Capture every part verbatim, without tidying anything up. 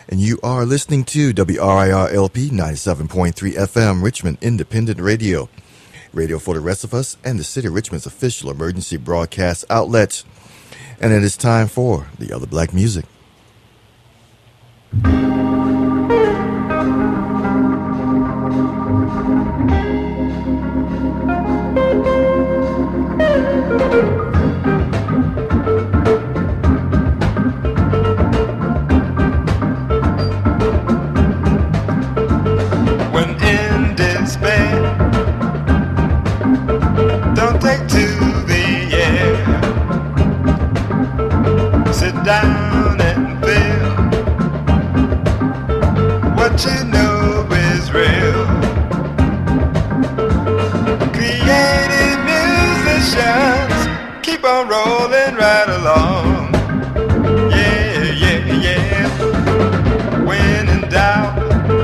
And you are listening to W R I R L P ninety-seven point three F M, Richmond Independent Radio. Radio for the rest of us and the City of Richmond's official emergency broadcast outlet. And it is time for the other black music. Down and feel what you know is real. Creative musicians keep on rolling right along. Yeah, yeah, yeah. When in doubt,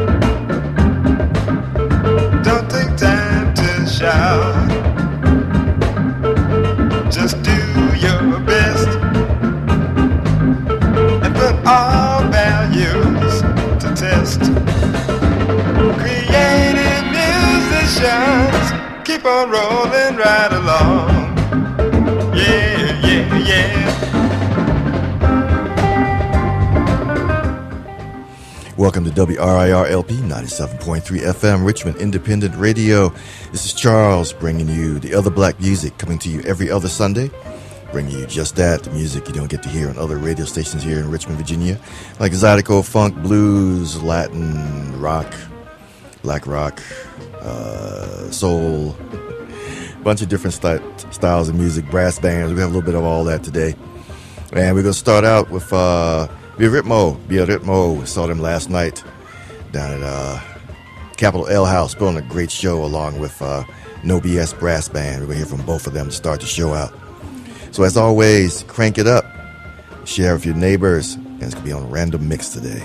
don't take time to shout. Just do your best. All values to test. Creative musicians keep on rolling right along. Yeah, yeah, yeah. Welcome to W R I R L P ninety-seven point three F M, Richmond Independent Radio. This is Charles bringing you the other black music, coming to you every other Sunday. Bringing you just that, the music you don't get to hear on other radio stations here in Richmond, Virginia, like Zydeco, funk, blues, Latin, rock, black rock, uh, soul, a bunch of different st- styles of music, brass bands. We have a little bit of all that today. And we're going to start out with uh, Biarritmo. Biarritmo, we saw them last night down at uh, Capitol L House, put on a great show along with uh, No B S Brass Band. We're going to hear from both of them to start the show out. So as always, crank it up, share with your neighbors, and it's going to be on Random Mix today.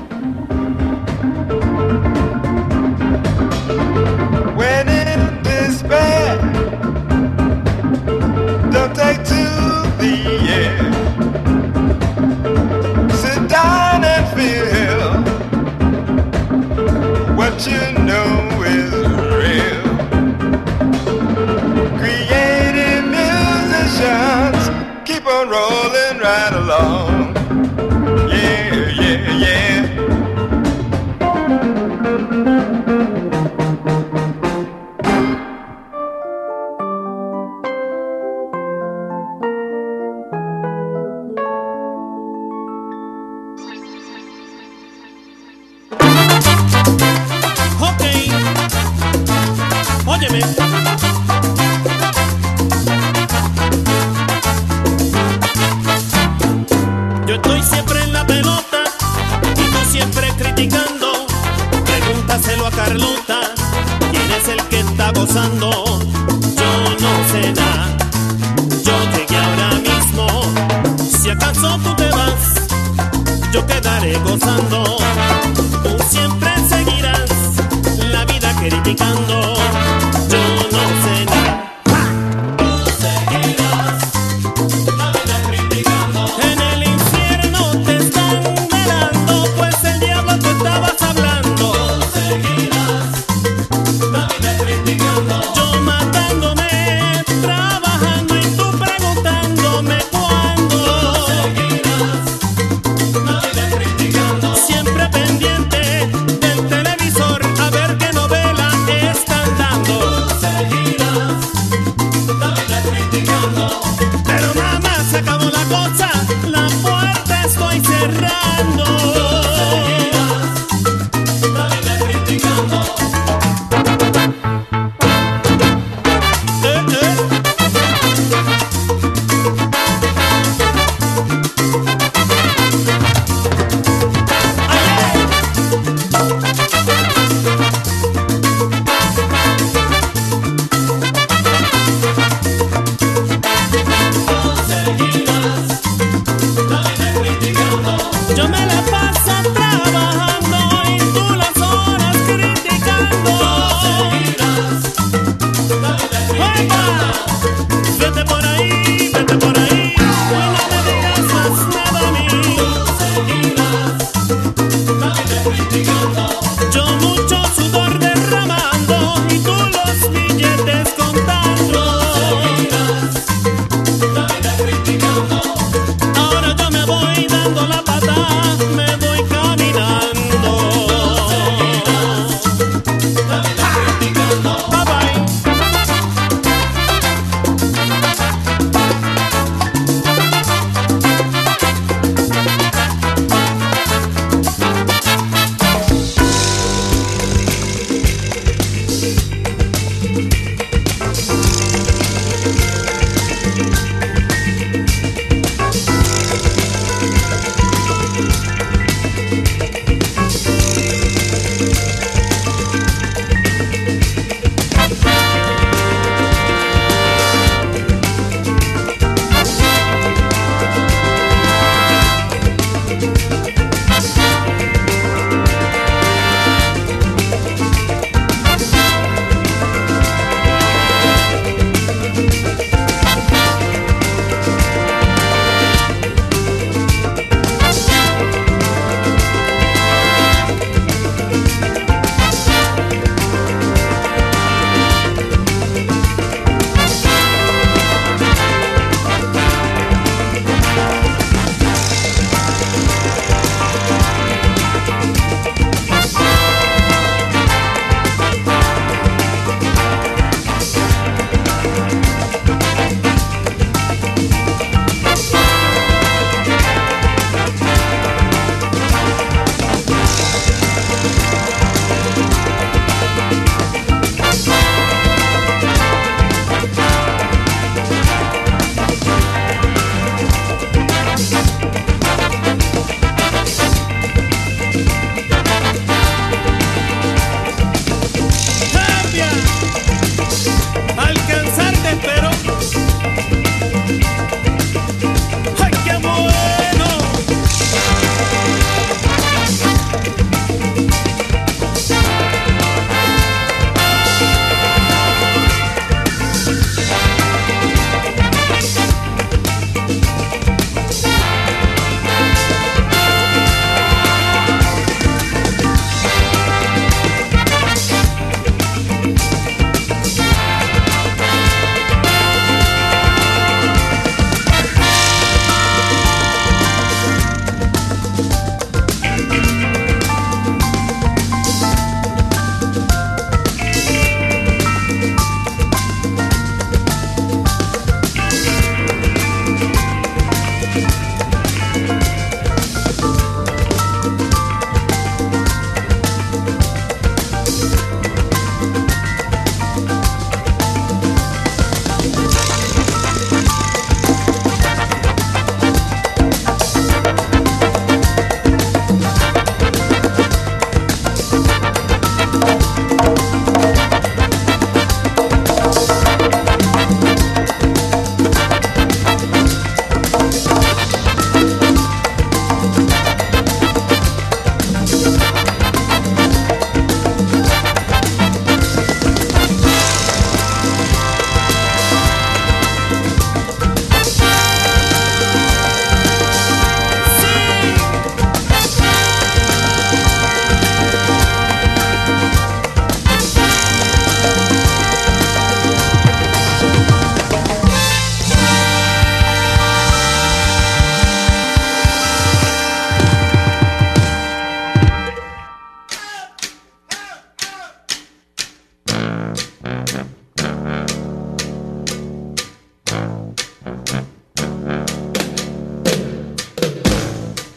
When in despair, don't take to the air. Sit down and feel what you know is real. Creative musicians keep on rolling right along. Yeah, yeah, yeah. Okay, óyeme. Yo estoy siempre en la pelota y tú siempre criticando. Pregúntaselo a Carlota, quién es el que está gozando. Yo no sé nada, yo llegué ahora mismo. Si acaso tú te vas, yo quedaré gozando. Tú siempre seguirás la vida criticando. Yo no sé nada. Siempre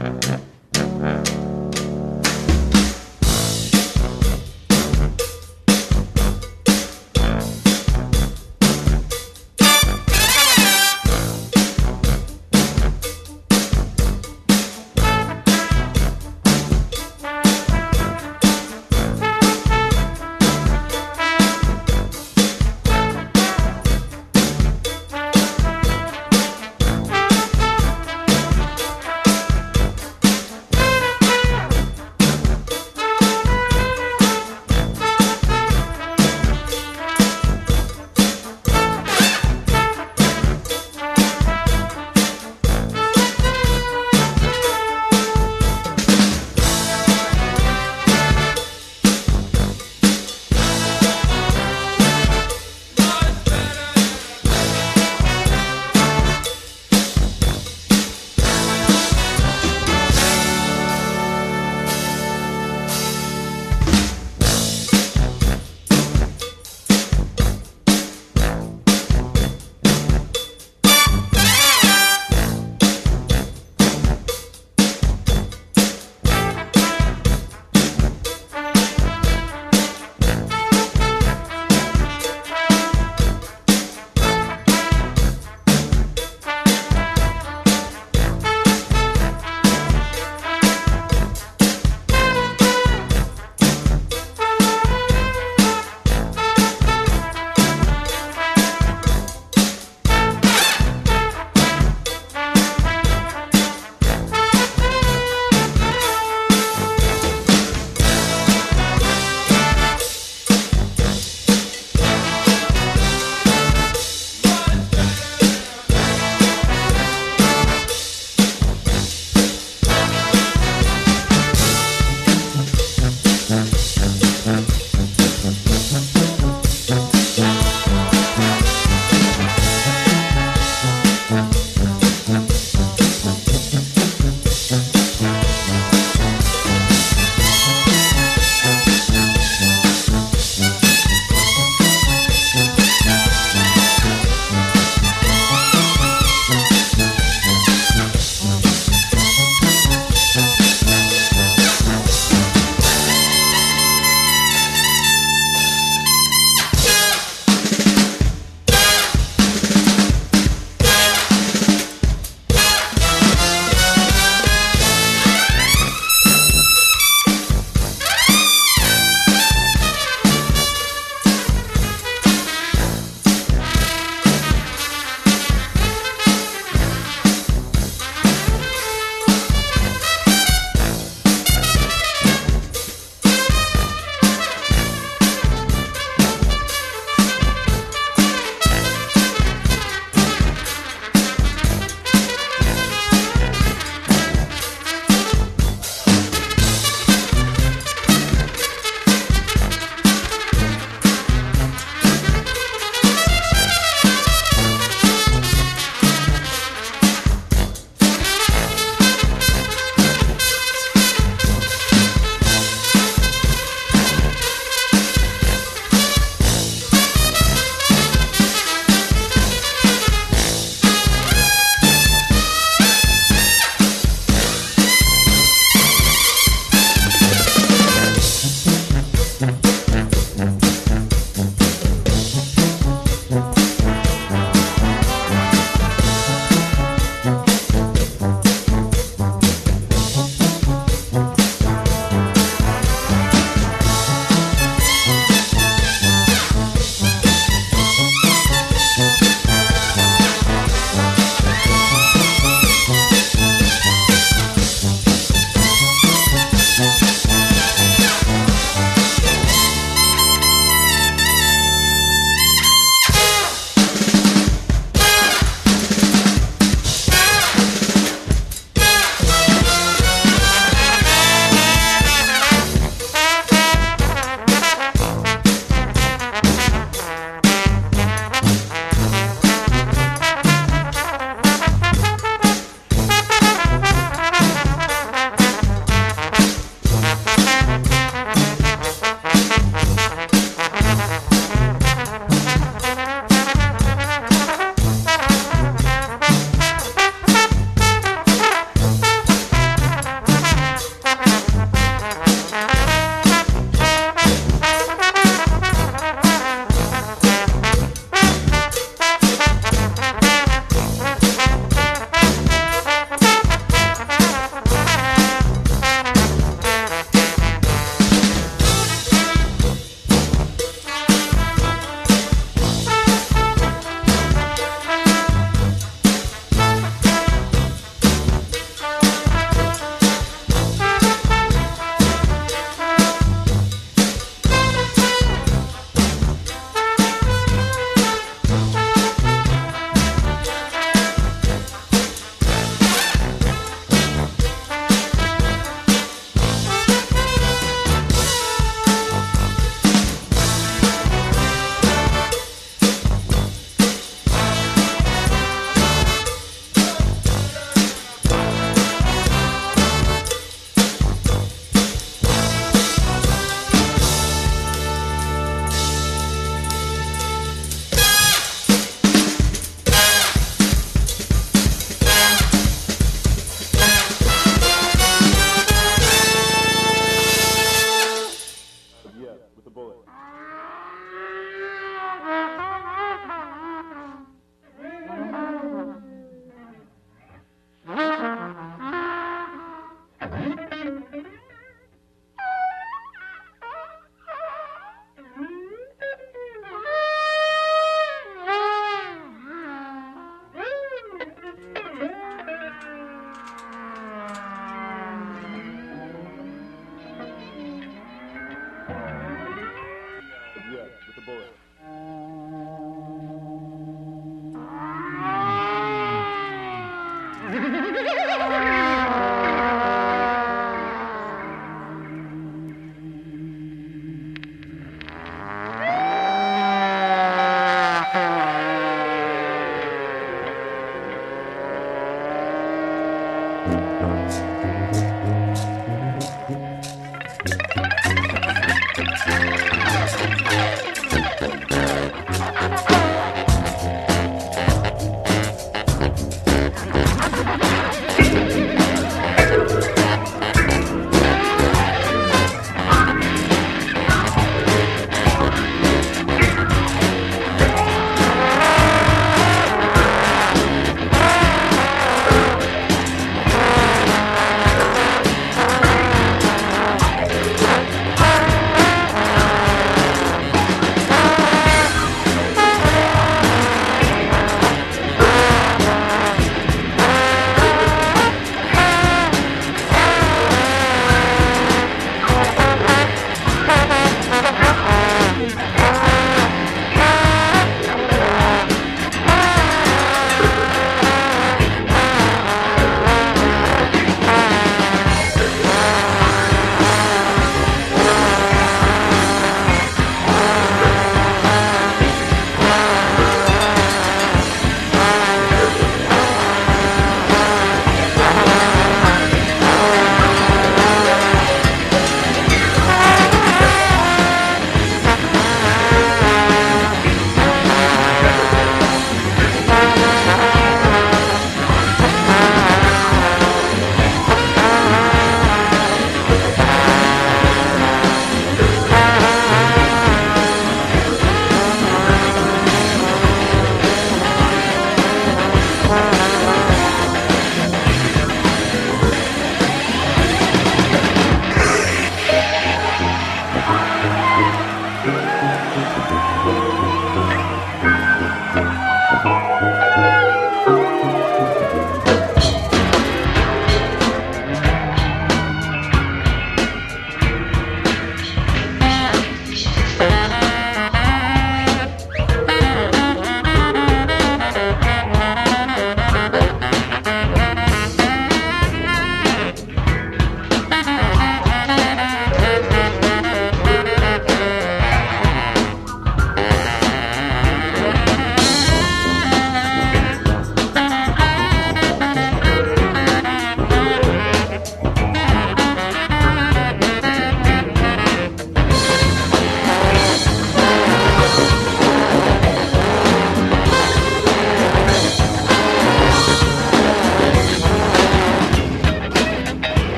Thank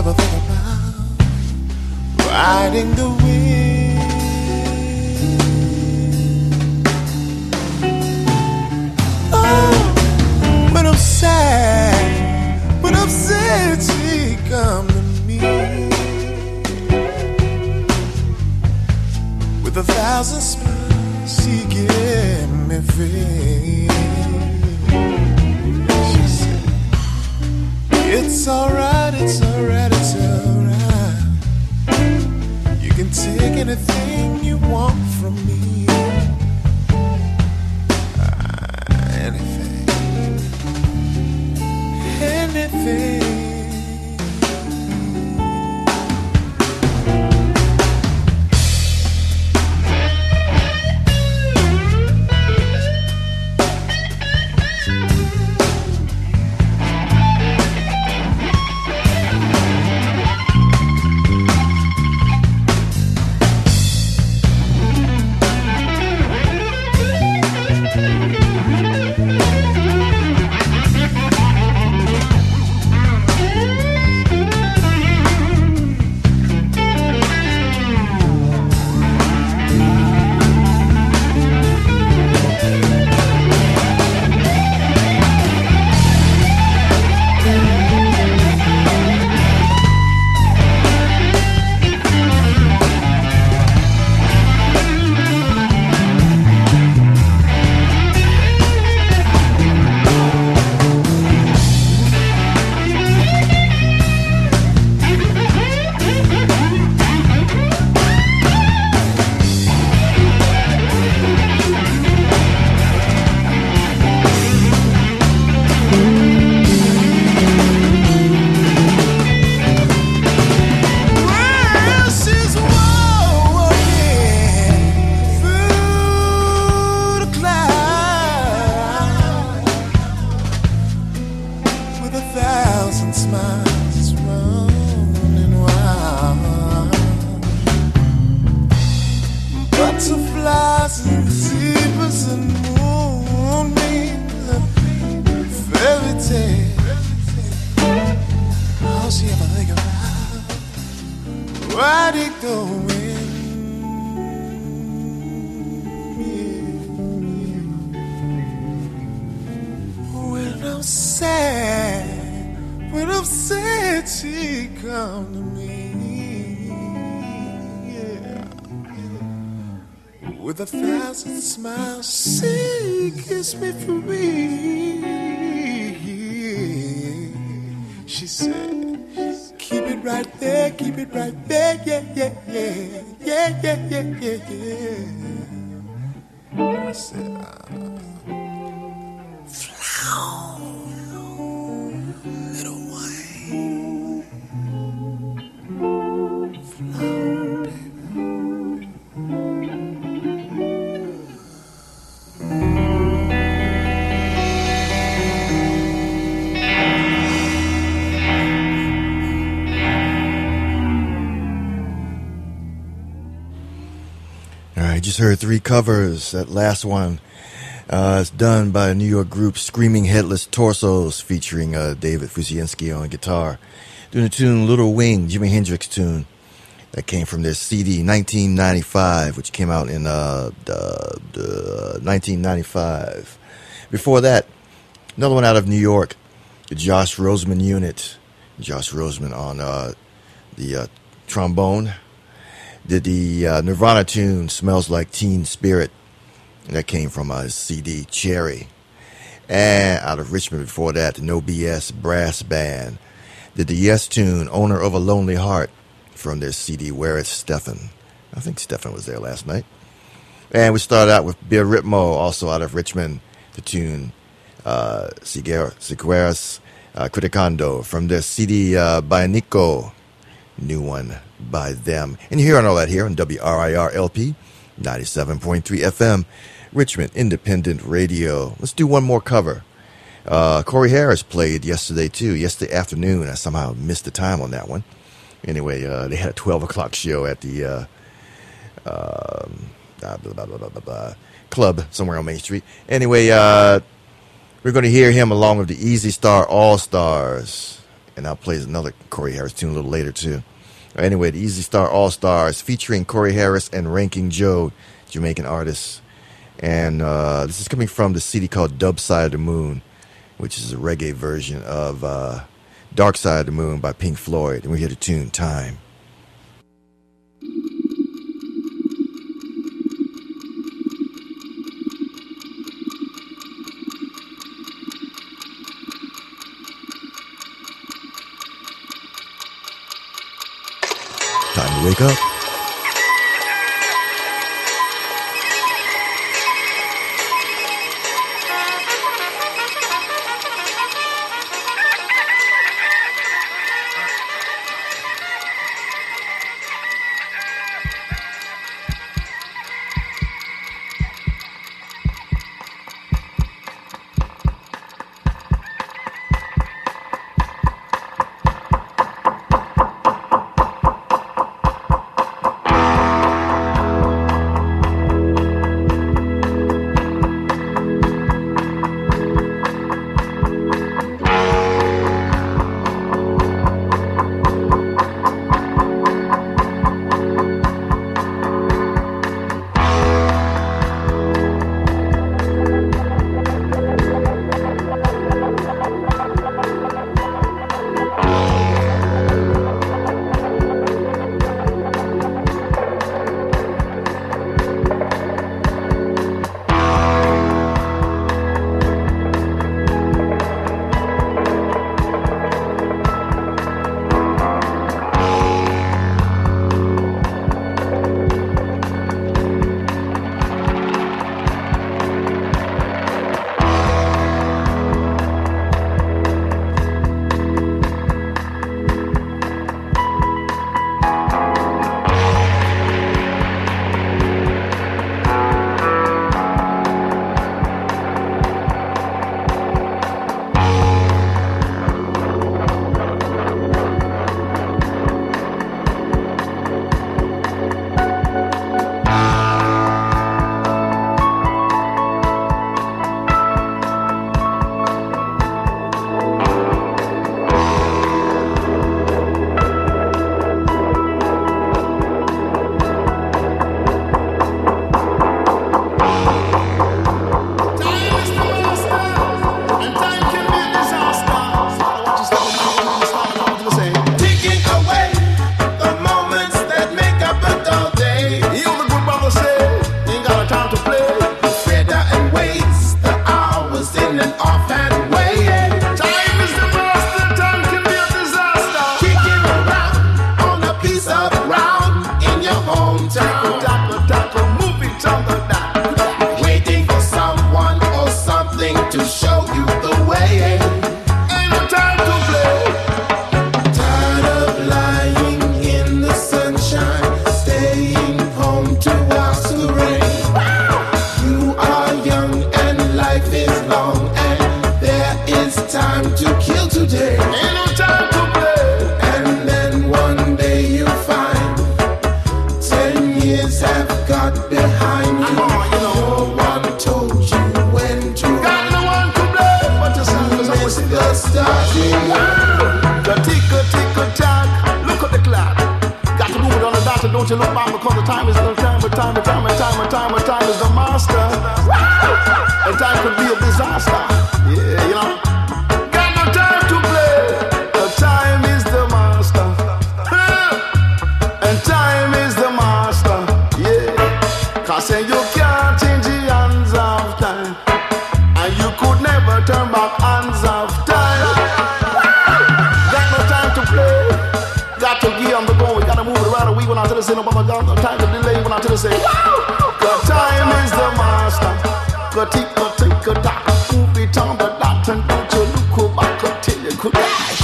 ever think about riding the wind? Oh, when I'm sad, when I'm sad, she come to me with a thousand smiles. She give me faith. She said, it's alright, it's alright, it's alright. You can take anything you want from me. Uh, anything, anything. With a thousand smiles, she kissed me free. She said, keep it right there, keep it right there, yeah, yeah, yeah, yeah, yeah, yeah, yeah, yeah. I said, uh, flow, little wine, flow, baby. Just heard three covers. That last one uh, is done by a New York group, Screaming Headless Torsos, featuring uh, David Fusienski on guitar, doing the tune Little Wing, Jimi Hendrix tune that came from their C D nineteen ninety-five, which came out in uh, the, the nineteen ninety-five. Before that, another one out of New York, the Josh Roseman Unit. Josh Roseman on uh, the uh, trombone. Did the uh, Nirvana tune Smells Like Teen Spirit. That came from a C D Cherry. And out of Richmond before that, the No B S Brass Band. Did the Yes tune Owner of a Lonely Heart from their C D Where It's Stephan. I think Stephan was there last night. And we started out with Bir Ritmo, also out of Richmond, the tune uh, Sigueras uh, Criticando from their C D uh, Bionico. New one by them. And you're hearing all that here on W R I R L P, ninety-seven point three F M, Richmond Independent Radio. Let's do one more cover. Uh, Corey Harris played yesterday, too. Yesterday afternoon. I somehow missed the time on that one. Anyway, uh, they had a twelve o'clock show at the uh, um, blah, blah, blah, blah, blah, blah, club somewhere on Main Street. Anyway, uh, we're going to hear him along with the Easy Star All-Stars. and I'll play another Corey Harris tune a little later too. Anyway, the Easy Star All Stars featuring Corey Harris and Ranking Joe, Jamaican artists. And uh, this is coming from the C D called Dub Side of the Moon, which is a reggae version of uh, Dark Side of the Moon by Pink Floyd. And we hear the tune Time. Time to wake up. Don't you look back because the time is the time, but time, but time, but time, but time, but time is the master. And time could be a disaster. Yeah, you know. Got no time to play. The time is the master. And time is the master. Yeah. Cause say you can't change the hands of time. And you could never turn back hands of time. Got no time to play. Got to get on the go. We gotta move it around. We went out to the scene. But got no time to delay. Went out to the scene. The time is the master. Go tick, go tick, go tack. Move it on the dot and don't you look back until you could die.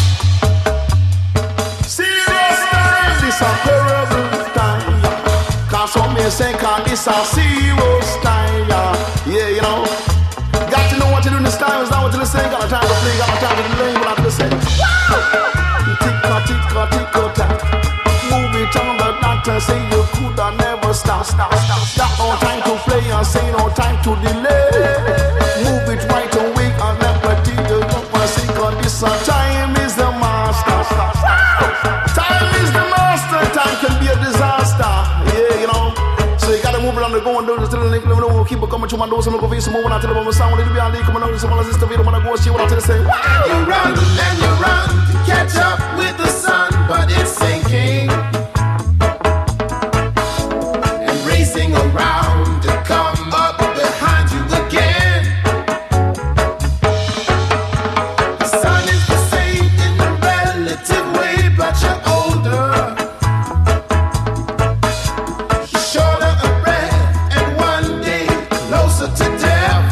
Serious time. This a terrible time. Cause some may say, cause this a serious time. Yeah, you know. Got to know what you do in this time. Is not what you're saying. Got no time to play. Got no time to delay. Went out to the scene. Tick, go tick, go tick, go tack. Move it on the dot and say you could have never stop, stop, stop, stop. No time to play and say no time to delay. Move it right away and never did the look and say cause this a time is the master. man do some go some when I tell them my sound it'll be on the come on some sister video when I go she when I tell say wow. You run and you run to catch up with the sun, but it's sinking and racing around to come up behind you again. The sun is the same in a relative way, but you're older. You're shorter of breath and one day closer to death.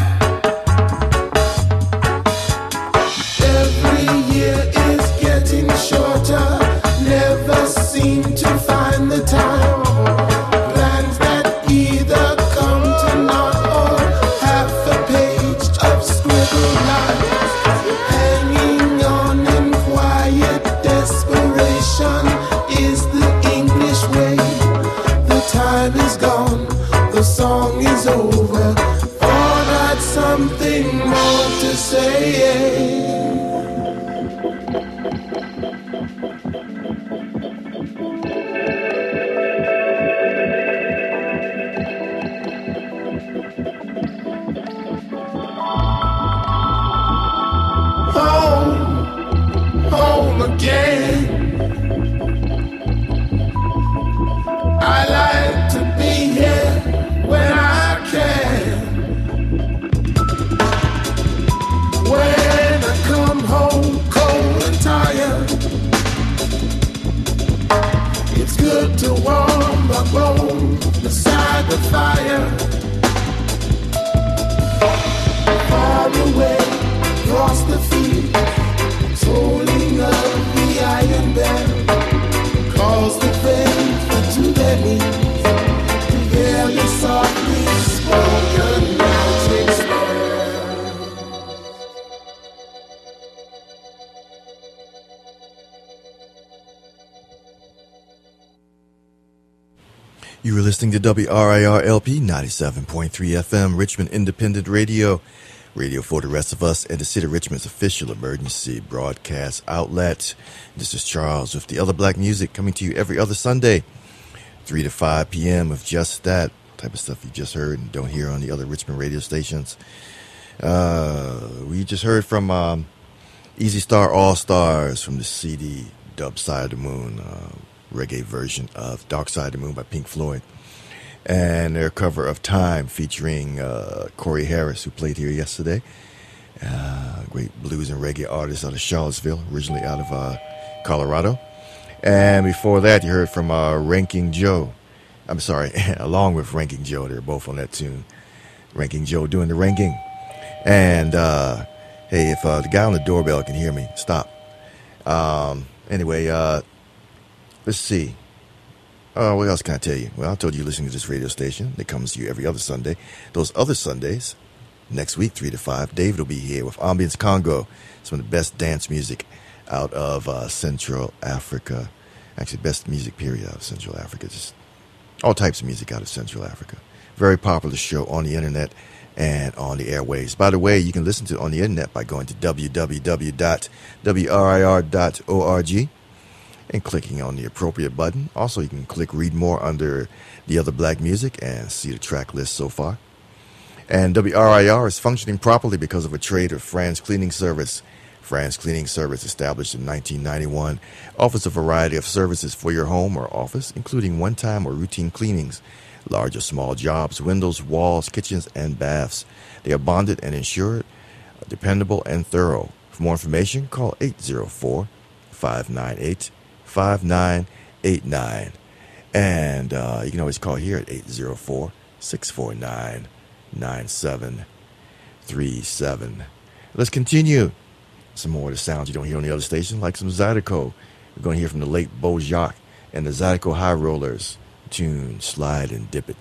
Every year is getting shorter, never seem to find the time. Plans that either come to naught or half a page of scribbled lines. Hanging on in quiet desperation is the English way. The time is gone, the song is over, or not something more to say. Home, home again. I like to be here when I can. When I come home cold and tired, it's good to warm my bones beside the fire. Far away across the field, tolling of the iron bell calls the faithful to their knees to hear the softly spoken magic spell. You were listening to W R I R L P ninety-seven point three F M, Richmond Independent Radio. Radio for the rest of us and the City of Richmond's official emergency broadcast outlet. This is Charles with the Other Black Music coming to you every other Sunday, three to five p.m. with just that type of stuff you just heard and don't hear on the other Richmond radio stations. Uh, we just heard from um, Easy Star All Stars from the C D Dub Side of the Moon, uh, reggae version of Dark Side of the Moon by Pink Floyd. And their cover of Time featuring uh, Corey Harris, who played here yesterday. Uh, great blues and reggae artist out of Charlottesville, originally out of uh, Colorado. And before that, you heard from uh, Ranking Joe. I'm sorry, along with Ranking Joe. They're both on that tune. Ranking Joe doing the ranking. And, uh, hey, if uh, the guy on the doorbell can hear me, stop. Um, anyway, uh, let's see. Uh, what else can I tell you? Well, I told you you're listening to this radio station that comes to you every other Sunday. Those other Sundays, next week, three to five, David will be here with Ambience Congo, some of the best dance music out of uh, Central Africa. Actually, best music period out of Central Africa. Just all types of music out of Central Africa. Very popular show on the internet and on the airwaves. By the way, you can listen to it on the internet by going to w w w dot w r i r dot org. And clicking on the appropriate button. Also, you can click Read More under the Other Black Music and see the track list so far. And W R I R is functioning properly because of a trade of Franz Cleaning Service. Franz Cleaning Service, established in nineteen ninety-one, offers a variety of services for your home or office, including one-time or routine cleanings, large or small jobs, windows, walls, kitchens, and baths. They are bonded and insured, dependable, and thorough. For more information, call eight zero four, five nine eight, five nine eight nine. And uh, you can always call here at eight zero four, six four nine, nine seven three seven. Let's continue. Some more of the sounds you don't hear on the other station, like some Zydeco. We're going to hear from the late Bo Jacques and the Zydeco High Rollers. Tune, Slide and Dip It.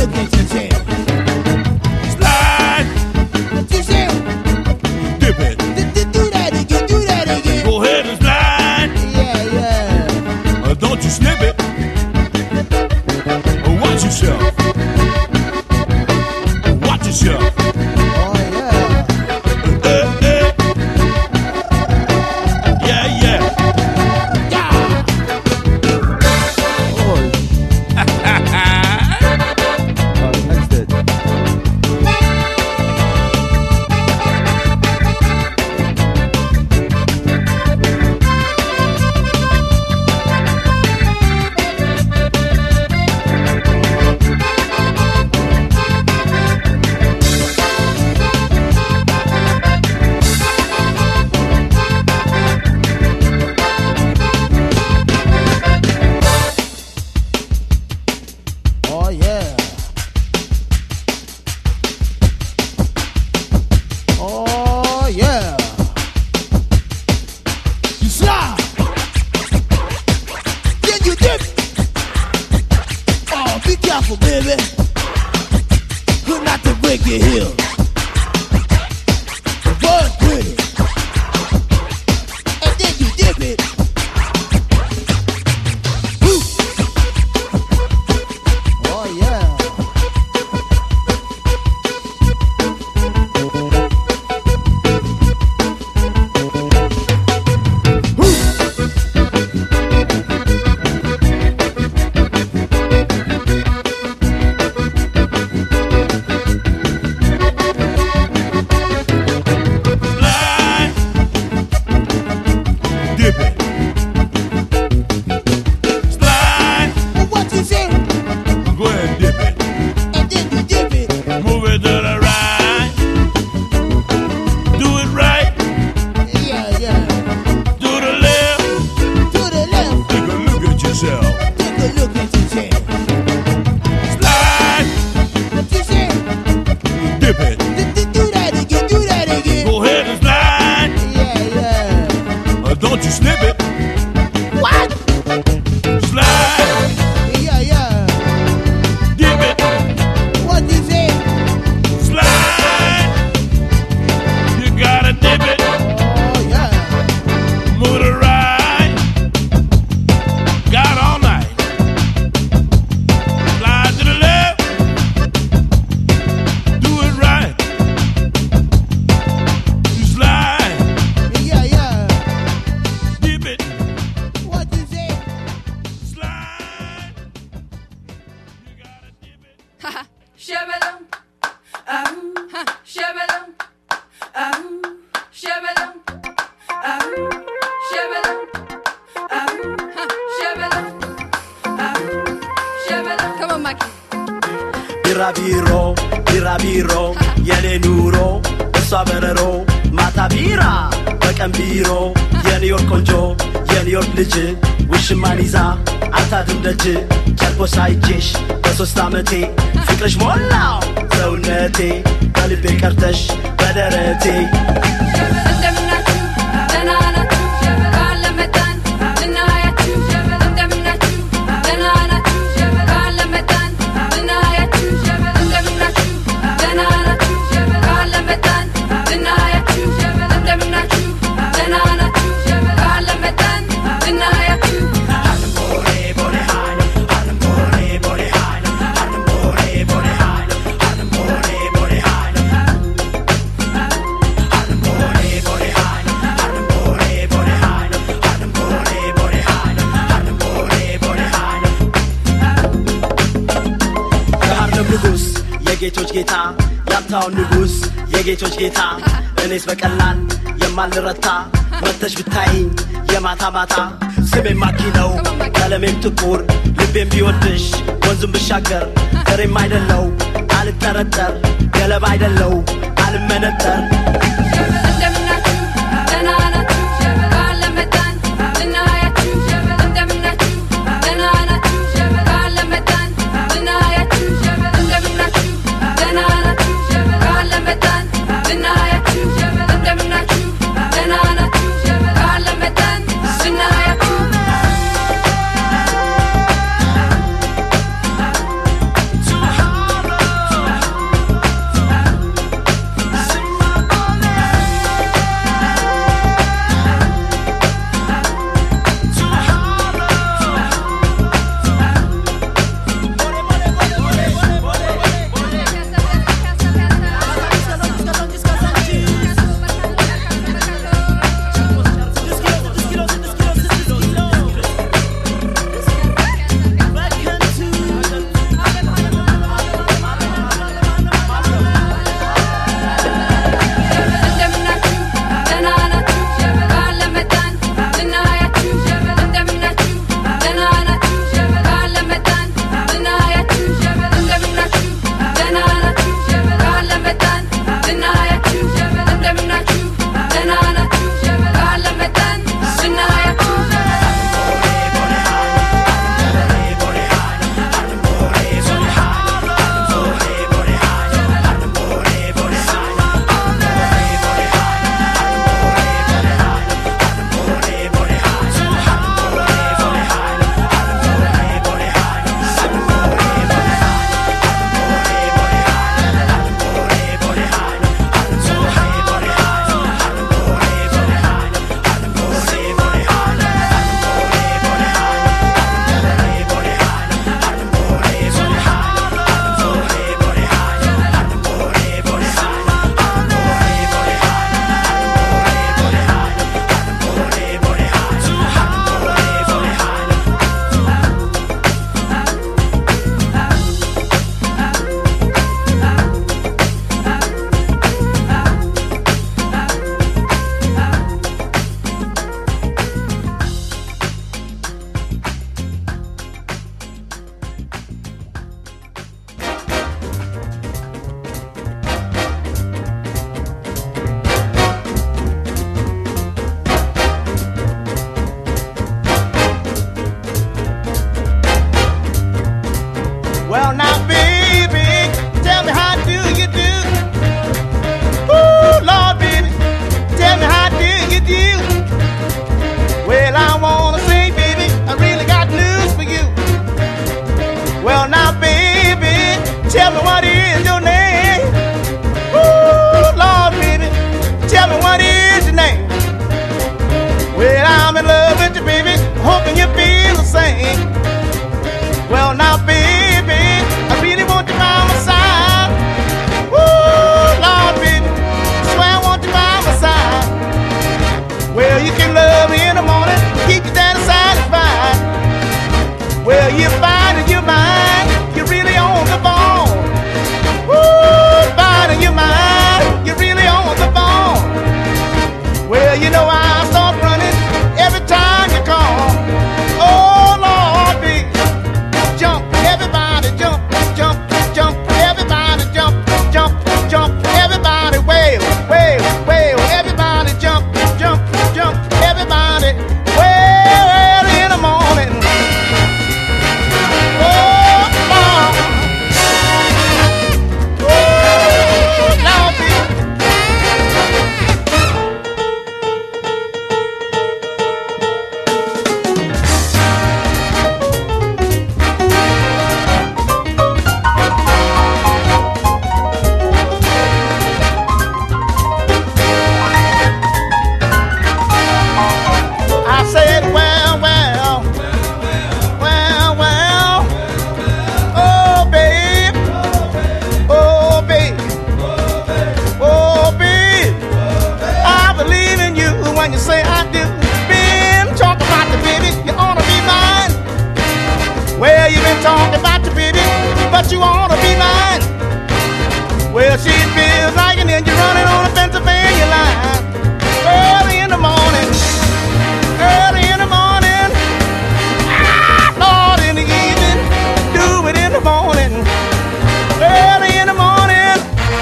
look at yourself. Slide. What you say? Dip it. Do that again, do that again. Go ahead and slide. Yeah, yeah. Uh, don't you slip it. Uh, watch yourself. Watch yourself. Oh, yeah. Uh, uh. Yeah, yeah. Yeah. Oh, oh, next it. Oh, yeah. Oh, yeah. You slide. Then you dip. Oh, be careful, baby. Good not to break your heel. Work with it. And then you dip it. Woo. Oh, yeah. Slide. Dip it. Slide. What you say? Go ahead and dip it. And then you dip it. Move it to the right. Do it right. Yeah, yeah. Do the left. To the left. Take a look at yourself. Take a look at yourself. Slide. What you say? Dip it. D- d- Do that again. Do that again. Go ahead and slide. Yeah, yeah. Uh, don't you slip it. What? Slide. Yeah, yeah. Dip it. What you say? Slide. You gotta dip it. Oh, yeah. Move to the right. Got all night. Slide to the left. Do it right. You slide. Yeah, yeah. Dip it. What you say? Slide. You gotta dip it. Shabba-dum, ahoo, shabba-dum, ahoo, shabba-dum, ahoo, shabba-dum, ahoo, shabba-dum, ahoo, shabba-dum. Come on, Mikey. ቢራቢሮ ቢራቢሮ የኔ ኑሮ እሷ በረሮ ማታ ቢራ በቀን ቢሮ የኒውዮርክ ቆንጆ የኒውዮርክ ልጅ ውሽማን ይዛ አታድም ደጅ ጨርቆስ አይቼሽ በሶስት ዓመቴ ፍቅርሽ ሞላው ሰውነቴ በልቤ ቀርተሽ በደረቴ እንደምናችሁ ደህና ናችሁ? ባለመጣን ልናያችሁ። እንደምናችሁ ደህና ናችሁ? ባለመጣን ልናያችሁ። እንደምናችሁ ደህና ናችሁ? ባለመጣን ልናያችሁ። እንደምናችሁ ደህና ናችሁ? ባለመጣን ልናያችሁ። የሃርለም ንጉስ የጌቶች ጌታ ያብታውን ንጉስ የጌቶች ጌታ እኔስ በቀላል የማልረታ መተሽ ብታይኝ የማታ ማታ ስሜም ማኪ ነው ቀለሜም ጥቁር ልቤም ቢወድሽ ወንዙም ብሻገር ዘሬም አይደለው አልጠረጠር ገለባ አይደለው አልመነጠር እንደምናችሁ ደህና ናችሁ? ባለመጣን ልናያችሁ። እንደምናችሁ ደህና ናችሁ? ባለመጣን ልናያችሁ። እንደምናችሁ ደህና ናችሁ? ባለመጣን ልናያችሁ። እንደምናችሁ ደህና ናችሁ? ባለመጣን ልናያችሁ። Too hard Well, now, baby, tell me how do you do? Ooh, Lord, baby, tell me how do you do? Well, I wanna say, baby, I really got news for you. Well, now, baby, tell me what is your name? Ooh, Lord, baby, tell me what is your name? Well, I'm in love with you, baby, hoping you feel the same. Well, now, baby, I really want you by my side. Ooh, Lord, baby, swear I want you by my side. Well, you can love me in the morning, keep you daddy satisfied. Well, you're fine and you're mine, you're really on the bone. Ooh, fine and you're mine, you're really on the bone. Well, you know I start running every time you call. Oh, Lord, baby, jump, everybody jump, jump, jump, everybody jump, jump, jump, everybody wail, wail, wail, everybody jump, jump, jump, everybody wail early in the morning. Oh, Lord. Oh, Lord, baby. I said, well, well, well, well, oh, babe, oh, babe, oh, babe, I believe in you when you say I do. Been talking about the baby, you ought to be mine. Well, you've been talking about the baby, but you ought to be mine. Well, she feels like an engine running on a Pennsylvania line. Early in the morning, early in the morning, ah, Lord, in the evening, do it in the morning, early in the morning.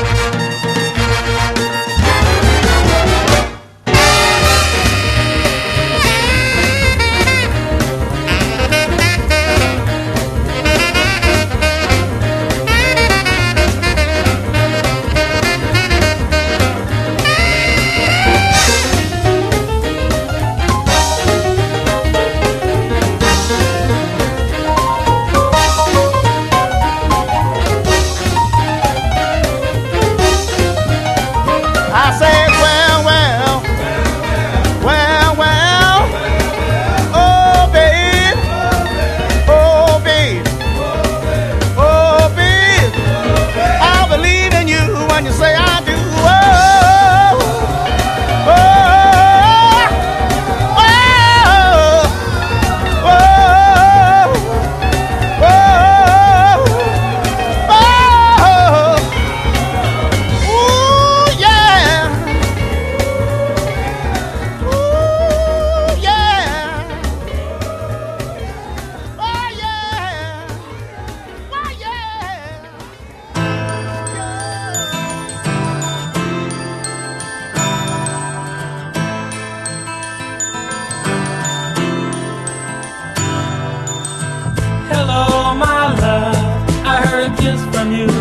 I said, well, well, well, well, oh, babe, oh, babe, oh, babe, I believe in you when you say I do. Oh, oh, oh, oh, oh, oh, ooh, yeah. Ooh, yeah. Oh, yeah. Oh, yeah. Hello, my love, I heard a kiss from you.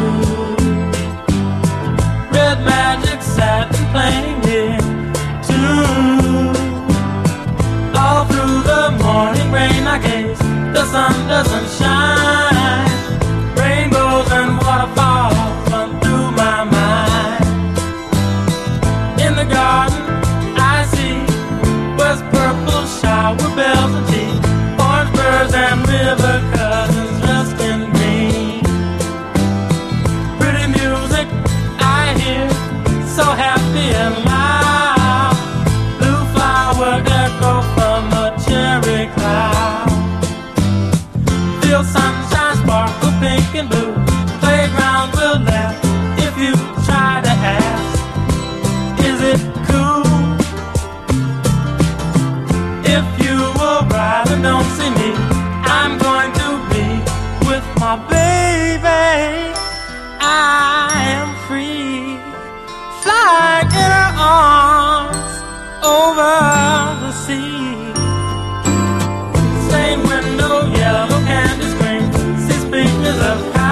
Red magic satin playing here too. All through the morning rain I gaze, the sun doesn't shine. Rainbows and waterfalls run through my mind. In the garden I see was purple shower bells and tea, orange birds and river cousins dressed in green. Pretty music I hear, so happy and loud. Blue flower echo from a cherry cloud. Feel sunshine sparkle pink and blue. Playground will laugh if you try to ask, is it cool? If you arrive and don't see me, I'm going to be with my baby. I am free, flying in her arms over the sea. Same window, yellow candy screen, see speakers of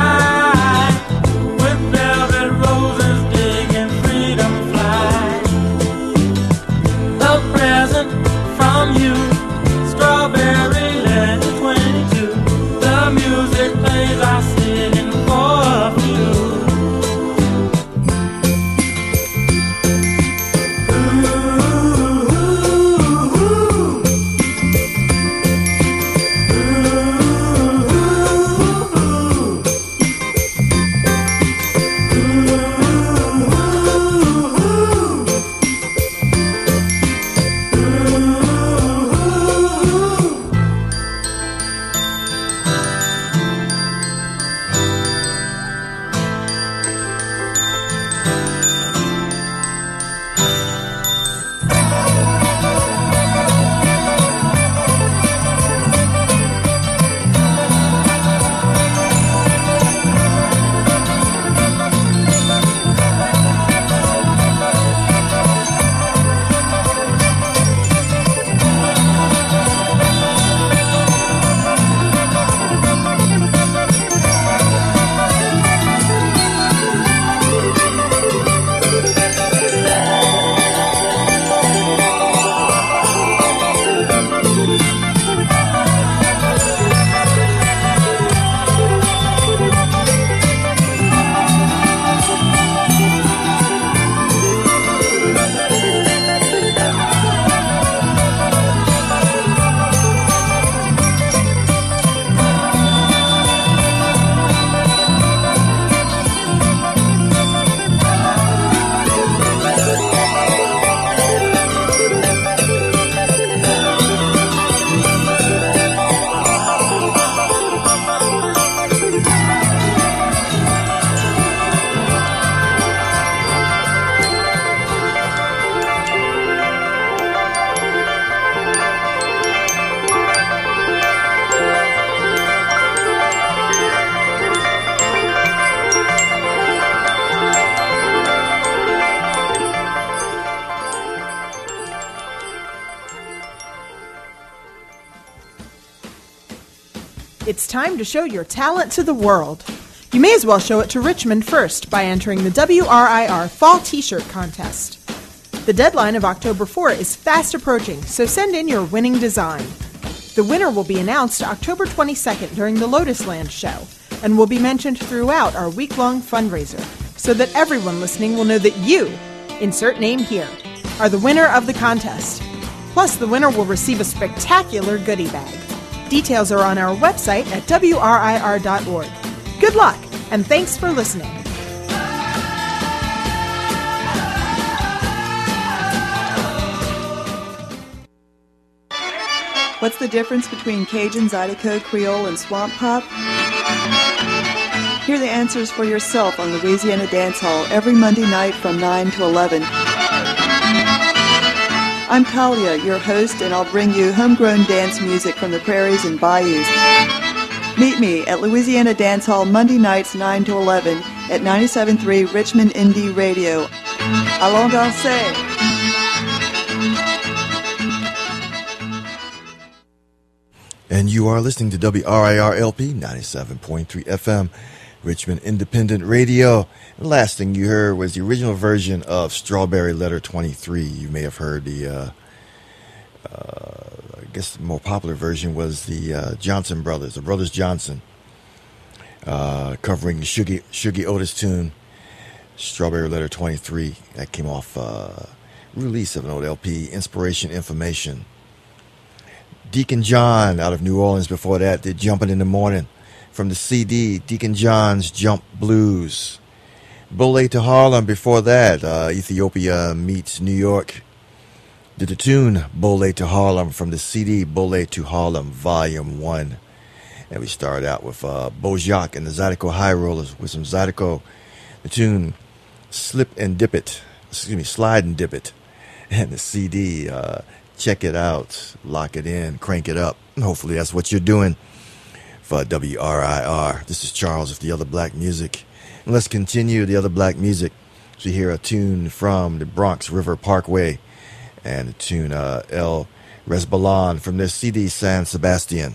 It's time to show your talent to the world. You may as well show it to Richmond first by entering the W R I R Fall T-Shirt Contest. The deadline of October fourth is fast approaching, so send in your winning design. The winner will be announced October twenty-second during the Lotus Land show and will be mentioned throughout our week-long fundraiser so that everyone listening will know that you, insert name here, are the winner of the contest. Plus, the winner will receive a spectacular goodie bag. Details are on our website at W R I R dot org. Good luck, and thanks for listening. What's the difference between Cajun, Zydeco, Creole, and Swamp Pop? Hear the answers for yourself on Louisiana Dance Hall every Monday night from nine to eleven. I'm Talia, your host, and I'll bring you homegrown dance music from the prairies and bayous. Meet me at Louisiana Dance Hall Monday nights nine to eleven at ninety-seven point three Richmond Indie Radio. Allons danser! And you are listening to W R I R L P ninety-seven point three F M, Richmond Independent Radio. The last thing you heard was the original version of Strawberry Letter twenty-three. You may have heard the, uh, uh, I guess the more popular version was the uh, Johnson Brothers, the Brothers Johnson, uh, covering the Shuggie, Shuggie Otis tune, Strawberry Letter twenty-three. That came off uh, release of an old L P, Inspiration Information. Deacon John out of New Orleans before that did Jumping in the Morning from the C D, Deacon John's Jump Blues. Bole to Harlem before that, uh, Ethiopia meets New York. Did the tune Bole to Harlem from the C D, Bole to Harlem, Volume one. And we started out with uh, Bojack and the Zydeco High Rollers with some Zydeco. The tune Slip and Dip It, excuse me, Slide and Dip It. And the C D, uh, Check It Out, Lock It In, Crank It Up. Hopefully that's what you're doing for W R I R. This is Charles with the Other Black Music. And let's continue the Other Black Music. So you hear a tune from the Bronx River Parkway and the tune uh, El Resbalan from their C D San Sebastian.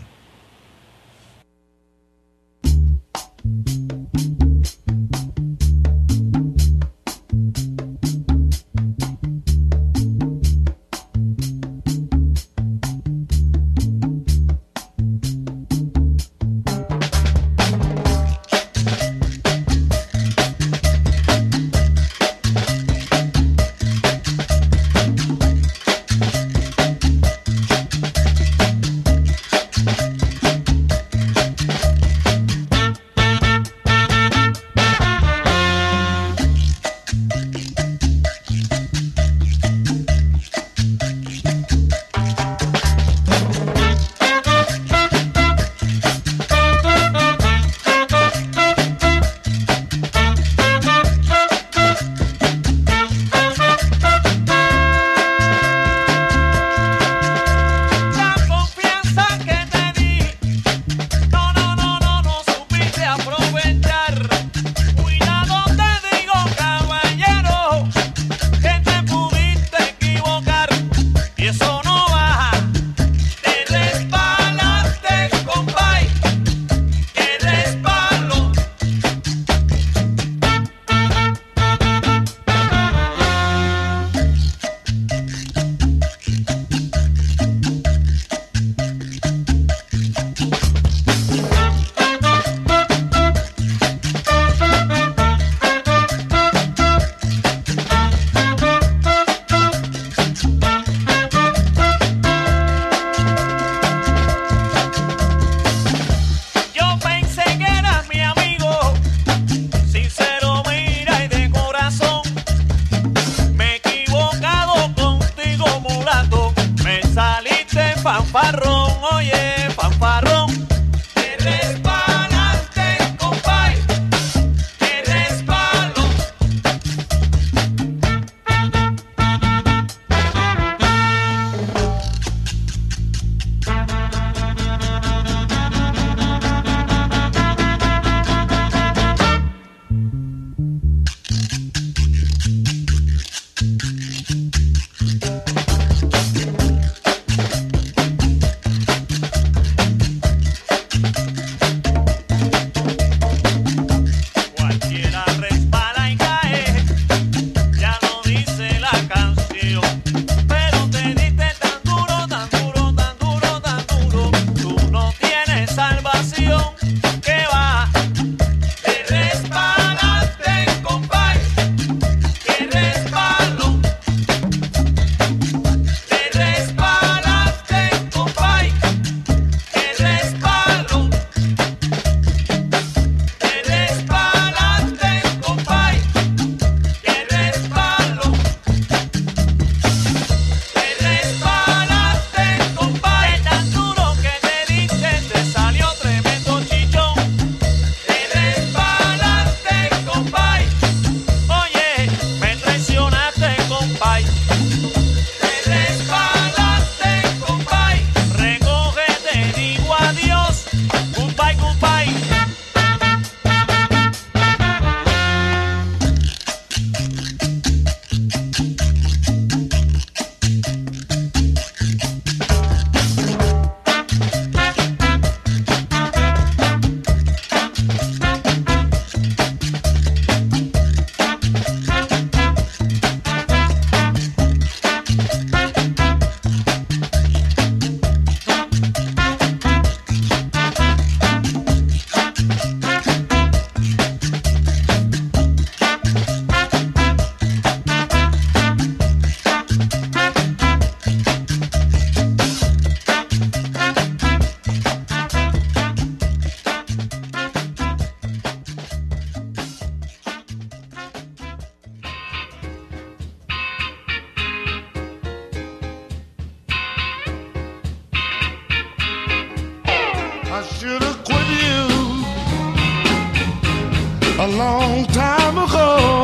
a long time ago.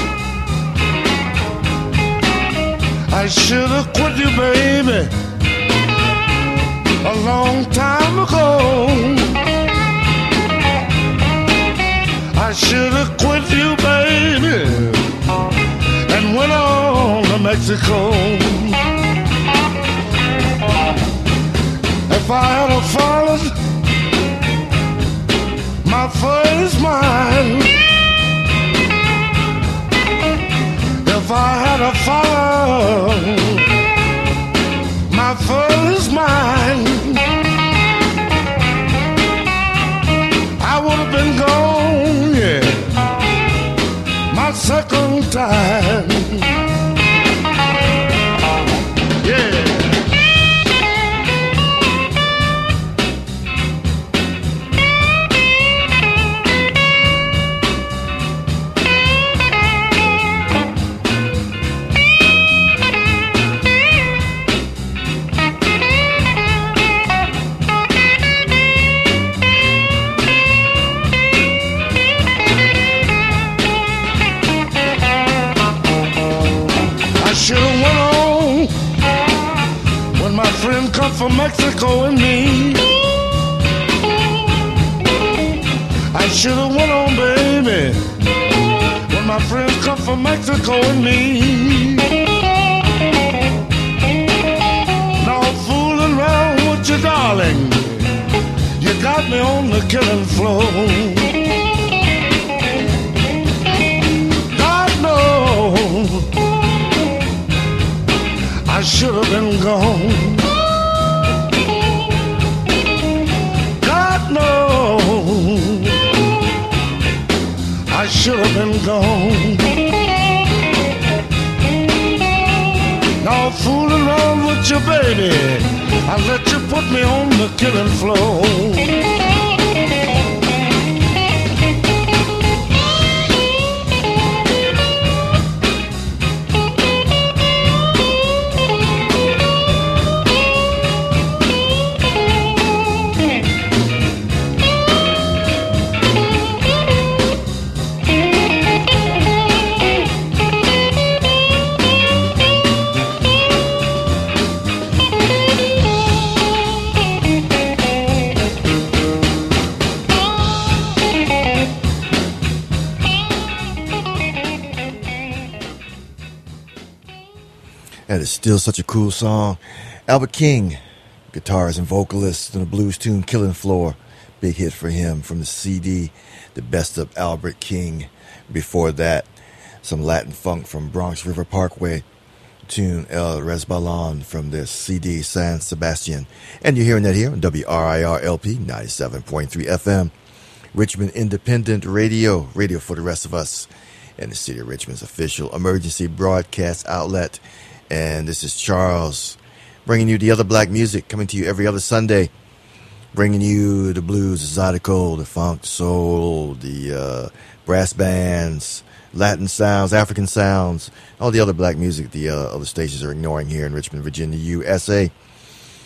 I should have quit you, baby, a long time ago. I should have quit you, baby, and went on to Mexico. If I had a followed my first mind, if I had a followed my first mind, I would have been gone, yeah, my second time. Yeah. Should've went on when my friend come from Mexico and me. I should've went on, baby, when my friends come from Mexico and me. No fooling around with you, darling. You got me on the killing floor. God knows I should have been gone. God knows I should have been gone. Now fooling around with you, baby, I let you put me on the killing floor. That is still such a cool song. Albert King, guitarist and vocalist in the blues tune Killing Floor. Big hit for him from the C D, The Best of Albert King. Before that, some Latin funk from Bronx River Parkway, tune El Resbalon from the C D San Sebastian. And you're hearing that here on W R I R L P ninety-seven point three F M, Richmond Independent Radio, radio for the rest of us, and the City of Richmond's official emergency broadcast outlet. And this is Charles, bringing you the other black music, coming to you every other Sunday, bringing you the blues, the zydeco, the funk, the soul, the uh, brass bands, Latin sounds, African sounds, all the other black music the uh, other stations are ignoring here in Richmond, Virginia, U S A.